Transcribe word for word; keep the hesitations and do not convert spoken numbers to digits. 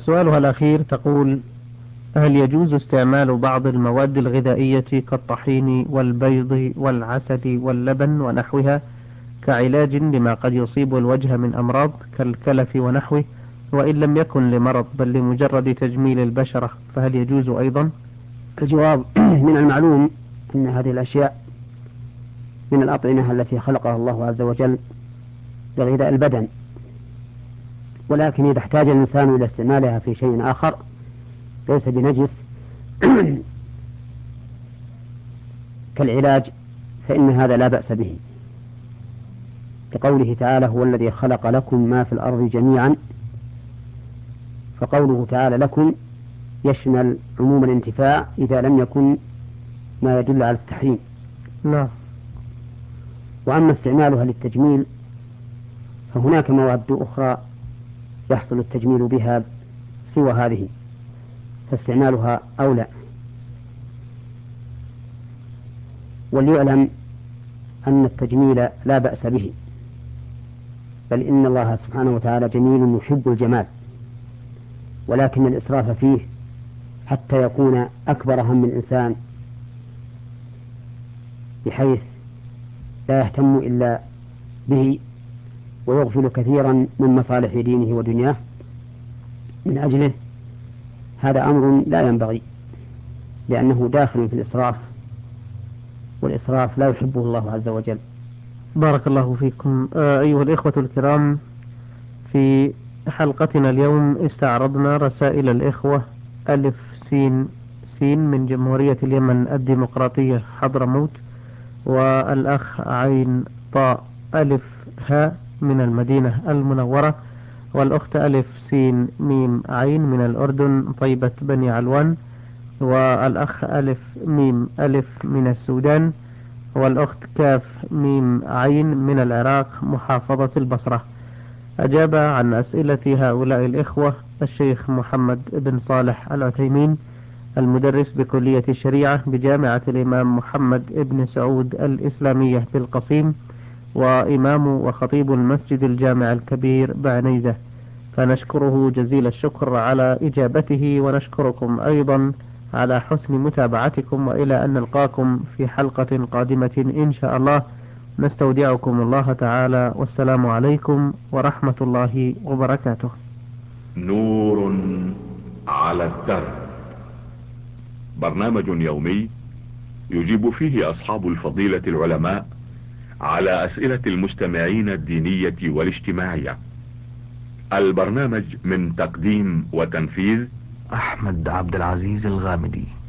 سؤالها الأخير تقول: هل يجوز استعمال بعض المواد الغذائية كالطحين والبيض والعسل واللبن ونحوها كعلاج لما قد يصيب الوجه من أمراض كالكلف ونحوه، وإن لم يكن لمرض بل لمجرد تجميل البشرة، فهل يجوز أيضا؟ الجواب: من المعلوم أن هذه الأشياء من الأطعمة التي خلقها الله عز وجل لغذاء البدن، ولكن إذا احتاج الإنسان إلى استعمالها في شيء آخر ليس بنجس كالعلاج فإن هذا لا بأس به، كقوله تعالى: هو الذي خلق لكم ما في الأرض جميعا. فقوله تعالى لكم يشمل عموم الانتفاع إذا لم يكن ما يدل على التحريم. لا. وأما استعمالها للتجميل فهناك مواد أخرى يحصل التجميل بها سوى هذه، فاستعمالها أولى. وليعلم أن التجميل لا بأس به، بل إن الله سبحانه وتعالى جميل يحب الجمال، ولكن الإسراف فيه حتى يكون أكبر هم الإنسان بحيث لا يهتم إلا به ويغفل كثيرا من مصالح دينه ودنياه من أجله، هذا أمر لا ينبغي، لأنه داخل في الإسراف، والإسراف لا يحبه الله عز وجل. بارك الله فيكم. آه أيها الإخوة الكرام، في حلقتنا اليوم استعرضنا رسائل الإخوة ألف سين سين من جمهورية اليمن الديمقراطية حضرموت، والأخ عين طاء ألف هاء من المدينة المنورة، والأخت ألف سين ميم عين من الأردن طيبة بني علوان، والأخ ألف ميم ألف من السودان، والأخت كاف ميم عين من العراق محافظة البصرة. أجاب عن أسئلة هؤلاء الإخوة الشيخ محمد بن صالح العثيمين، المدرس بكلية الشريعة بجامعة الإمام محمد بن سعود الإسلامية بالقصيم، وإمام وخطيب المسجد الجامع الكبير بعنيزة، فنشكره جزيل الشكر على إجابته، ونشكركم أيضا على حسن متابعتكم، وإلى أن نلقاكم في حلقة قادمة إن شاء الله. نستودعكم الله تعالى، والسلام عليكم ورحمة الله وبركاته. نور على الدرب، برنامج يومي يجيب فيه أصحاب الفضيلة العلماء على أسئلة المستمعين الدينية والاجتماعية. البرنامج من تقديم وتنفيذ أحمد عبد العزيز الغامدي.